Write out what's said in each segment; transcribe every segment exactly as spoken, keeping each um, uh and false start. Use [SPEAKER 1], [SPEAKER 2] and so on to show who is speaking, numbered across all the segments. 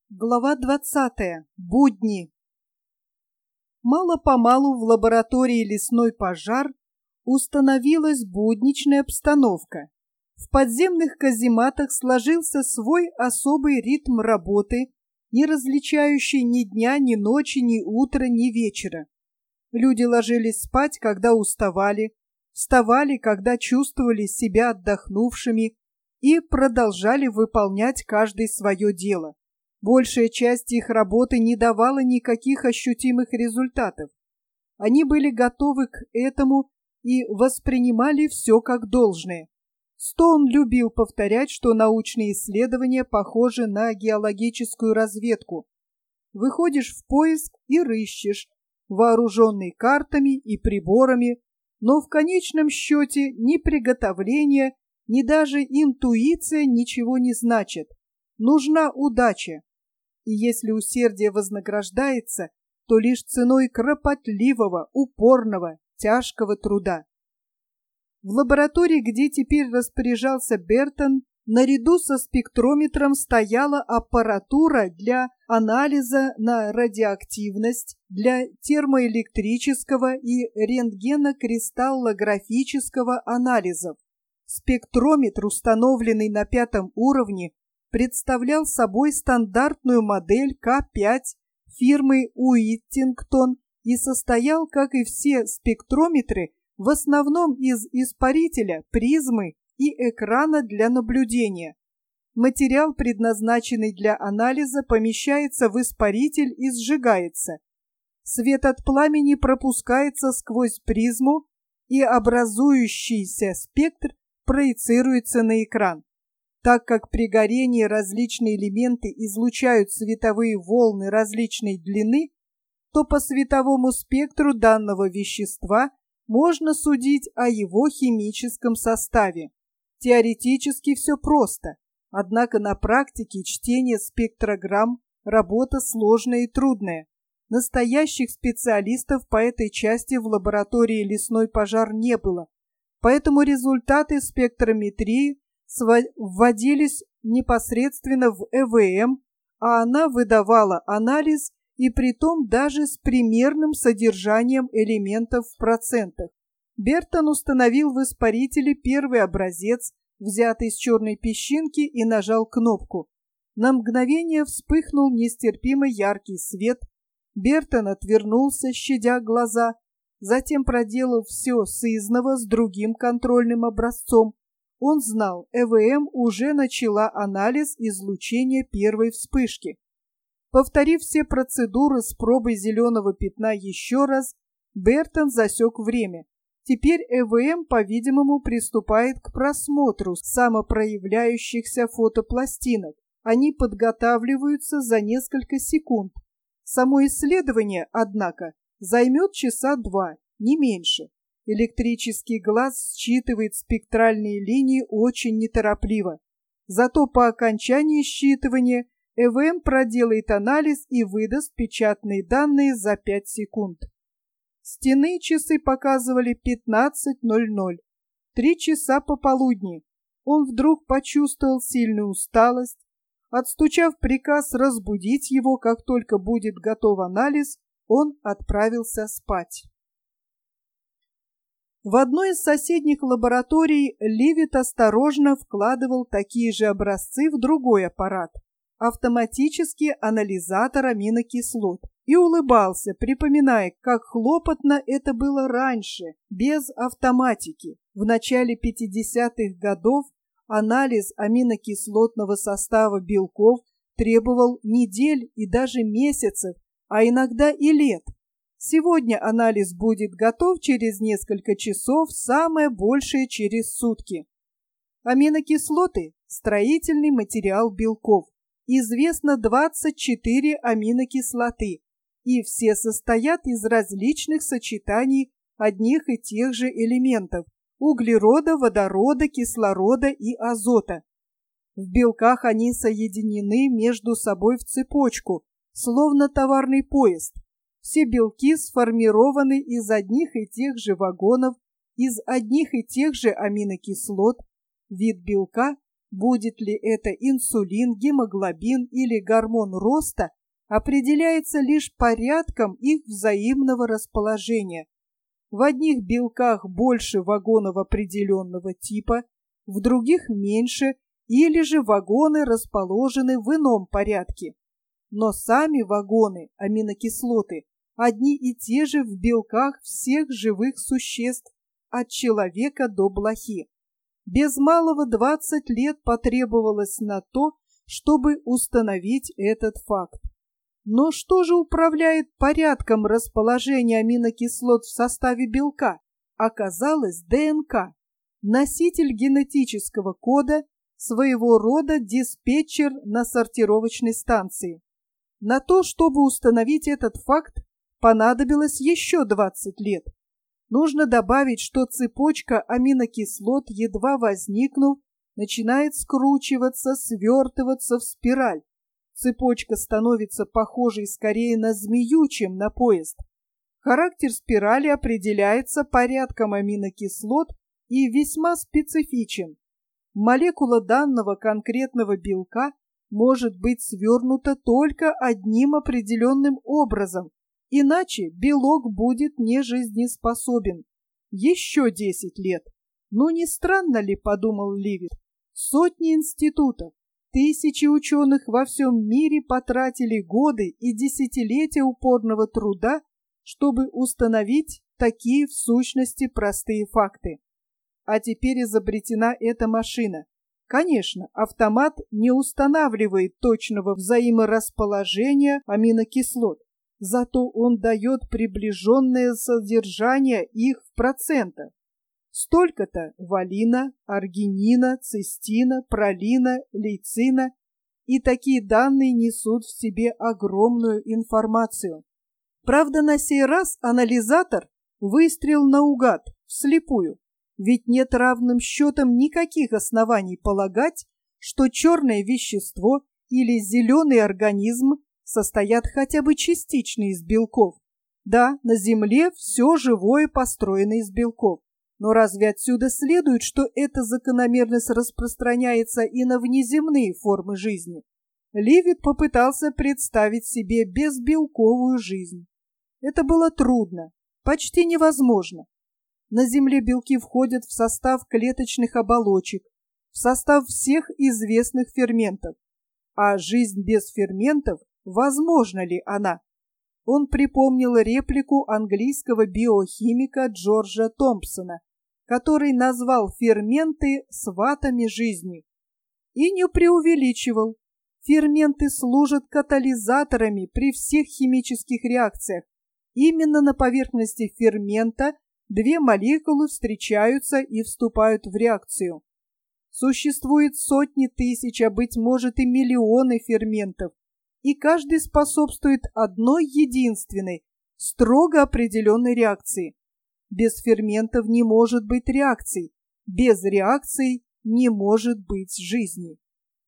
[SPEAKER 1] Глава двадцатая. Будни. Мало-помалу в лаборатории «Лесной пожар» установилась будничная обстановка. В подземных казематах сложился свой особый ритм работы, не различающий ни дня, ни ночи, ни утра, ни вечера. Люди ложились спать, когда уставали, вставали, когда чувствовали себя отдохнувшими, и продолжали выполнять каждый свое дело. Большая часть их работы не давала никаких ощутимых результатов. Они были готовы к этому и воспринимали все как должное. Стоун любил повторять, что научные исследования похожи на геологическую разведку. Выходишь в поиск и рыщешь, вооруженный картами и приборами, но в конечном счете ни приготовление, ни даже интуиция ничего не значат. Нужна удача. И если усердие вознаграждается, то лишь ценой кропотливого, упорного, тяжкого труда. В лаборатории, где теперь распоряжался Бертон, наряду со спектрометром стояла аппаратура для анализа на радиоактивность, для термоэлектрического и рентгенокристаллографического анализов. Спектрометр, установленный на пятом уровне, представлял собой стандартную модель К пять фирмы Уиттингтон и состоял, как и все спектрометры, в основном из испарителя, призмы и экрана для наблюдения. Материал, предназначенный для анализа, помещается в испаритель и сжигается. Свет от пламени пропускается сквозь призму, и образующийся спектр проецируется на экран. Так как при горении различные элементы излучают световые волны различной длины, то по световому спектру данного вещества можно судить о его химическом составе. Теоретически все просто, однако на практике чтение спектрограмм – работа сложная и трудная. Настоящих специалистов по этой части в лаборатории «Лесной пожар» не было, поэтому результаты спектрометрии вводились непосредственно в Э В М, а она выдавала анализ, и притом даже с примерным содержанием элементов в процентах. Бертон установил в испарителе первый образец, взятый с черной песчинки, и нажал кнопку. На мгновение вспыхнул нестерпимо яркий свет. Бертон отвернулся, щадя глаза, затем проделал все сызново с другим контрольным образцом. Он знал, Э В М уже начала анализ излучения первой вспышки. Повторив все процедуры с пробой зеленого пятна еще раз, Бертон засек время. Теперь Э В М, по-видимому, приступает к просмотру самопроявляющихся фотопластинок. Они подготавливаются за несколько секунд. Само исследование, однако, займет часа два, не меньше. Электрический глаз считывает спектральные линии очень неторопливо. Зато по окончании считывания Э В М проделает анализ и выдаст печатные данные за пять секунд. Стенные часы показывали пятнадцать ноль ноль. Три часа пополудни. Он вдруг почувствовал сильную усталость. Отстучав приказ разбудить его, как только будет готов анализ, он отправился спать. В одной из соседних лабораторий Ливит осторожно вкладывал такие же образцы в другой аппарат, автоматический анализатор аминокислот, и улыбался, припоминая, как хлопотно это было раньше, без автоматики. В начале пятидесятых годов анализ аминокислотного состава белков требовал недель и даже месяцев, а иногда и лет. Сегодня анализ будет готов через несколько часов, самое большее через сутки. Аминокислоты – строительный материал белков. Известно двадцать четыре аминокислоты, и все состоят из различных сочетаний одних и тех же элементов – углерода, водорода, кислорода и азота. В белках они соединены между собой в цепочку, словно товарный поезд. Все белки сформированы из одних и тех же вагонов, из одних и тех же аминокислот. Вид белка Будет ли это инсулин, гемоглобин или гормон роста, определяется лишь порядком их взаимного расположения. В одних белках больше вагонов определенного типа, в других меньше, или же вагоны расположены в ином порядке. Но сами вагоны, аминокислоты, одни и те же в белках всех живых существ, от человека до блохи. Без малого двадцать лет потребовалось на то, чтобы установить этот факт. Но что же управляет порядком расположения аминокислот в составе белка? Оказалось, ДНК, носитель генетического кода, своего рода диспетчер на сортировочной станции. На то, чтобы установить этот факт, понадобилось еще двадцать лет. Нужно добавить, что цепочка аминокислот, едва возникнув, начинает скручиваться, свертываться в спираль. Цепочка становится похожей скорее на змею, чем на поезд. Характер спирали определяется порядком аминокислот и весьма специфичен. Молекула данного конкретного белка может быть свернута только одним определенным образом, иначе белок будет нежизнеспособен. Еще десять лет. Ну не странно ли, подумал Ливит, сотни институтов, тысячи ученых во всем мире потратили годы и десятилетия упорного труда, чтобы установить такие в сущности простые факты. А теперь изобретена эта машина. Конечно, автомат не устанавливает точного взаиморасположения аминокислот, зато он дает приближенное содержание их в процентах. Столько-то валина, аргинина, цистина, пролина, лейцина, и такие данные несут в себе огромную информацию. Правда, на сей раз анализатор выстрел наугад, вслепую, ведь нет равным счетом никаких оснований полагать, что черное вещество или зеленый организм состоят хотя бы частично из белков. Да, на Земле все живое построено из белков. Но разве отсюда следует, что эта закономерность распространяется и на внеземные формы жизни? Ливит попытался представить себе безбелковую жизнь. Это было трудно, почти невозможно. На Земле белки входят в состав клеточных оболочек, в состав всех известных ферментов. А жизнь без ферментов, возможна ли она? Он припомнил реплику английского биохимика Джорджа Томпсона, который назвал ферменты сватами жизни. И не преувеличивал. Ферменты служат катализаторами при всех химических реакциях. Именно на поверхности фермента две молекулы встречаются и вступают в реакцию. Существует сотни тысяч, а быть может и миллионы ферментов, и каждый способствует одной единственной, строго определенной реакции. Без ферментов не может быть реакций, без реакций не может быть жизни.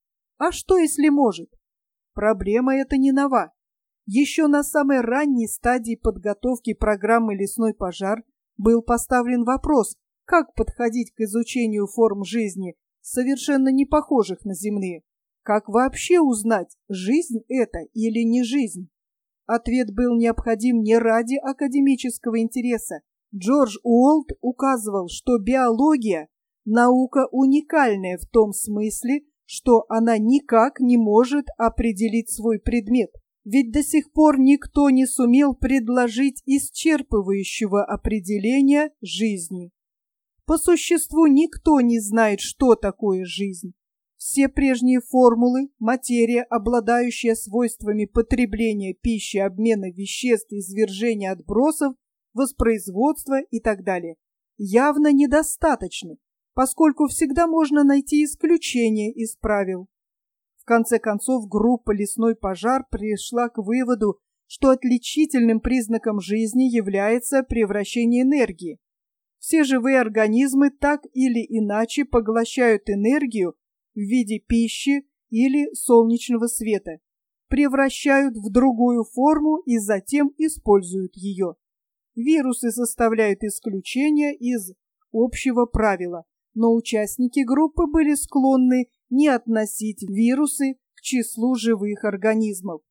[SPEAKER 1] А что, если может? Проблема эта не нова. Еще на самой ранней стадии подготовки программы «Лесной пожар» был поставлен вопрос, как подходить к изучению форм жизни, совершенно не похожих на земные. Как вообще узнать, жизнь это или не жизнь? Ответ был необходим не ради академического интереса. Джордж Уолт указывал, что биология – наука уникальная в том смысле, что она никак не может определить свой предмет. Ведь до сих пор никто не сумел предложить исчерпывающего определения жизни. По существу никто не знает, что такое жизнь. Все прежние формулы, материя, обладающая свойствами потребления пищи, обмена веществ, извержения отбросов, воспроизводства и так далее, явно недостаточны, поскольку всегда можно найти исключения из правил. В конце концов, группа «Лесной пожар» пришла к выводу, что отличительным признаком жизни является превращение энергии. Все живые организмы так или иначе поглощают энергию в виде пищи или солнечного света, превращают в другую форму и затем используют ее. Вирусы составляют исключение из общего правила, но участники группы были склонны не относить вирусы к числу живых организмов.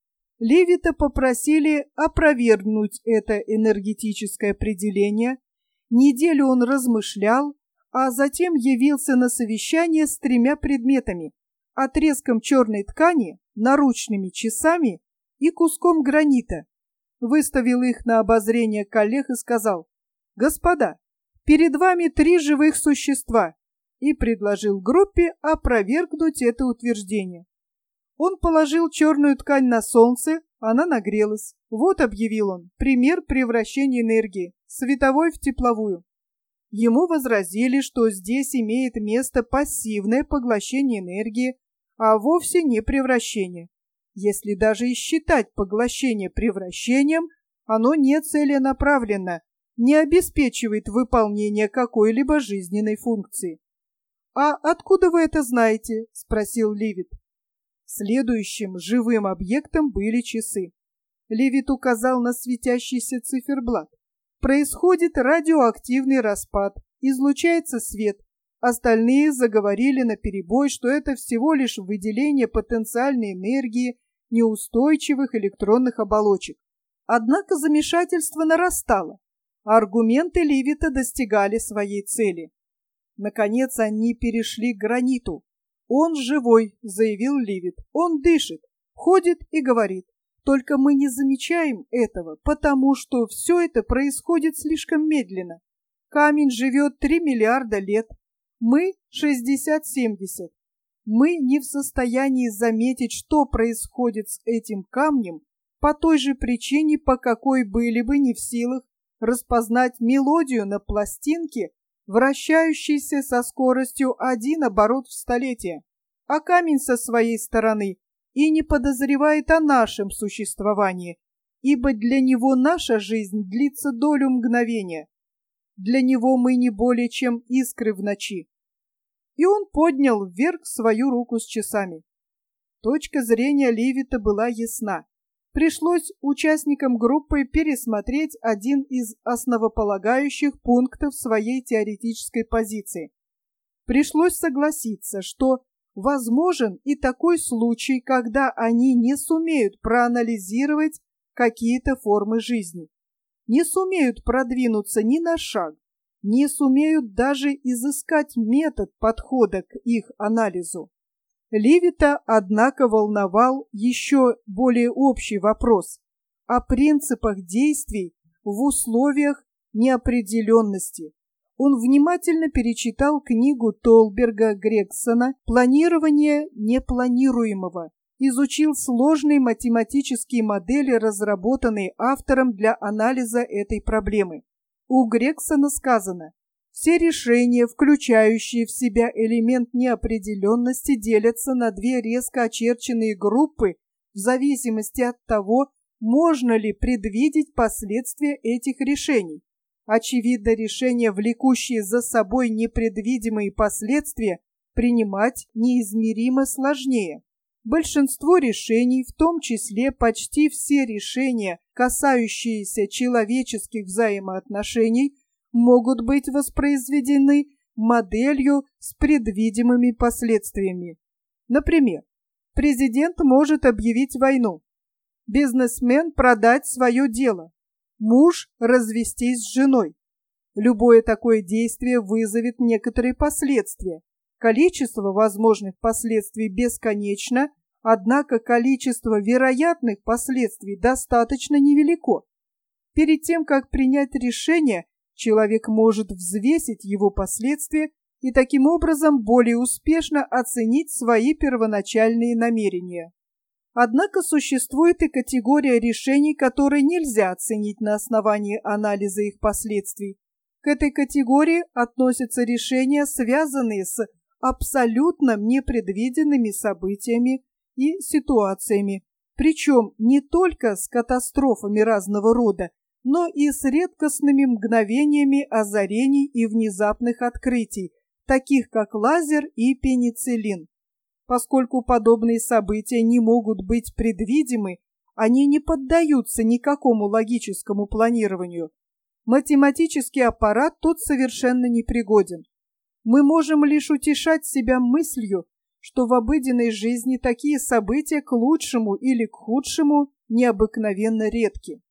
[SPEAKER 1] Левита попросили опровергнуть это энергетическое определение. Неделю он размышлял, а затем явился на совещание с тремя предметами: отрезком черной ткани, наручными часами и куском гранита. Выставил их на обозрение коллег и сказал: «Господа, перед вами три живых существа», и предложил группе опровергнуть это утверждение. Он положил черную ткань на солнце, она нагрелась. Вот, объявил он, пример превращения энергии, световой в тепловую. Ему возразили, что здесь имеет место пассивное поглощение энергии, а вовсе не превращение. Если даже и считать поглощение превращением, оно не целенаправленно, не обеспечивает выполнение какой-либо жизненной функции. «А откуда вы это знаете?» – спросил Левит. Следующим живым объектом были часы. Левит указал на светящийся циферблат. Происходит радиоактивный распад, излучается свет. Остальные заговорили наперебой, что это всего лишь выделение потенциальной энергии неустойчивых электронных оболочек. Однако замешательство нарастало, а аргументы Левита достигали своей цели. Наконец они перешли к граниту. «Он живой», — заявил Левит. «Он дышит, ходит и говорит. Только мы не замечаем этого, потому что все это происходит слишком медленно. Камень живет три миллиарда лет, мы — шестьдесят-семьдесят. Мы не в состоянии заметить, что происходит с этим камнем, по той же причине, по какой были бы не в силах распознать мелодию на пластинке, вращающейся со скоростью один оборот в столетие. А камень со своей стороны и не подозревает о нашем существовании, ибо для него наша жизнь длится долю мгновения. Для него мы не более чем искры в ночи». И он поднял вверх свою руку с часами. Точка зрения Левита была ясна. Пришлось участникам группы пересмотреть один из основополагающих пунктов своей теоретической позиции. Пришлось согласиться, что возможен и такой случай, когда они не сумеют проанализировать какие-то формы жизни, не сумеют продвинуться ни на шаг, не сумеют даже изыскать метод подхода к их анализу. Левита, однако, волновал еще более общий вопрос о принципах действий в условиях неопределенности. Он внимательно перечитал книгу Толберга Грегсона «Планирование непланируемого», изучил сложные математические модели, разработанные автором для анализа этой проблемы. У Грегсона сказано: все решения, включающие в себя элемент неопределенности, делятся на две резко очерченные группы в зависимости от того, можно ли предвидеть последствия этих решений. Очевидно, решения, влекущие за собой непредвидимые последствия, принимать неизмеримо сложнее. Большинство решений, в том числе почти все решения, касающиеся человеческих взаимоотношений, могут быть воспроизведены моделью с предвидимыми последствиями. Например, президент может объявить войну, бизнесмен продать свое дело, муж развестись с женой. Любое такое действие вызовет некоторые последствия. Количество возможных последствий бесконечно, однако количество вероятных последствий достаточно невелико. Перед тем, как принять решение, человек может взвесить его последствия и таким образом более успешно оценить свои первоначальные намерения. Однако существует и категория решений, которые нельзя оценить на основании анализа их последствий. К этой категории относятся решения, связанные с абсолютно непредвиденными событиями и ситуациями, причем не только с катастрофами разного рода, но и с редкостными мгновениями озарений и внезапных открытий, таких как лазер и пенициллин. Поскольку подобные события не могут быть предвидимы, они не поддаются никакому логическому планированию. Математический аппарат тут совершенно непригоден. Мы можем лишь утешать себя мыслью, что в обыденной жизни такие события к лучшему или к худшему необыкновенно редки.